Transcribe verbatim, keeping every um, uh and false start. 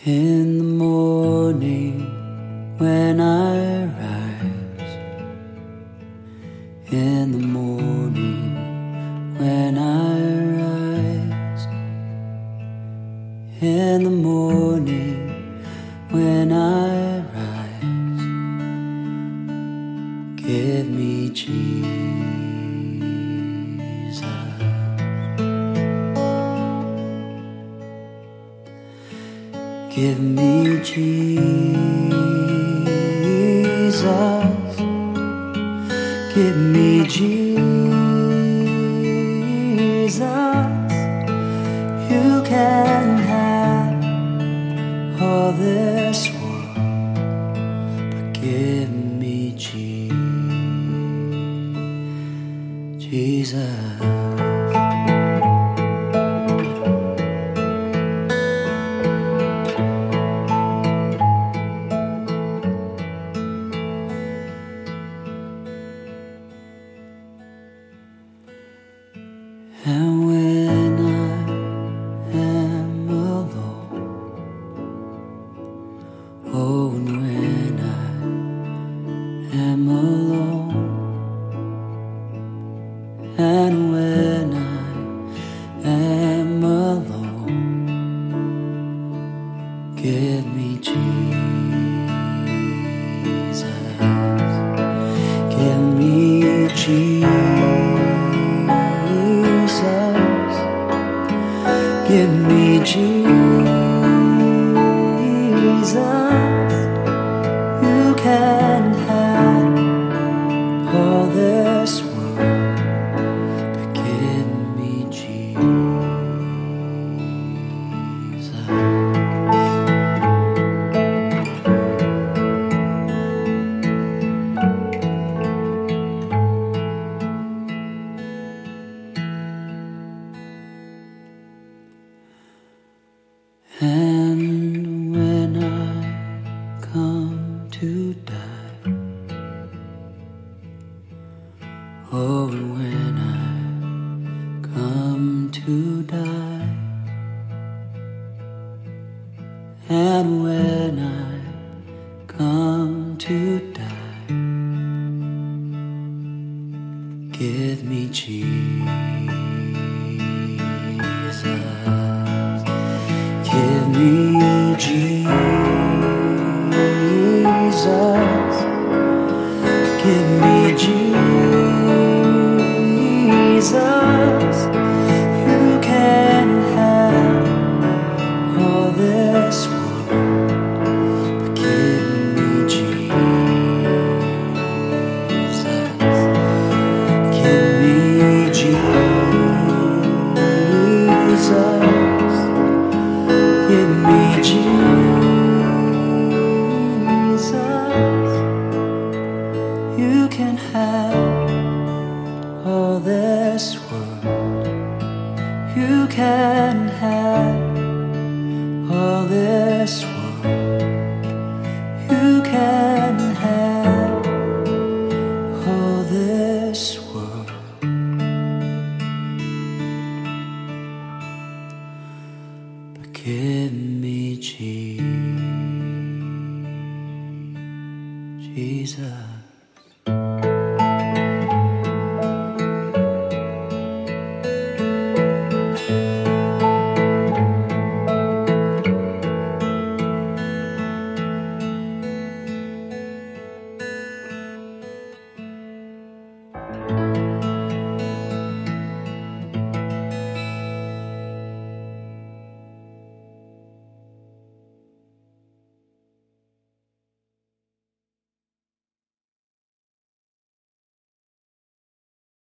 In the morning when I rise, in the morning when I rise, in the morning when I rise, give me Jesus. Give me Jesus, give me Jesus. You can have all this world, but give me Jesus. And when I am alone, oh, and when I am alone, and when I am alone, give me Jesus, give me Jesus. Give me Jesus. You can have all this world, but give me Jesus. And when I come to die, oh, and when I come to die, and when I come to die, give me Jesus. Give me Jesus, give me Jesus. You can have all this world, but give me Jesus. Give me Jesus. Give me Jesus. You can have all this world. You can have all this world. You can have all this world, but give me Jesus.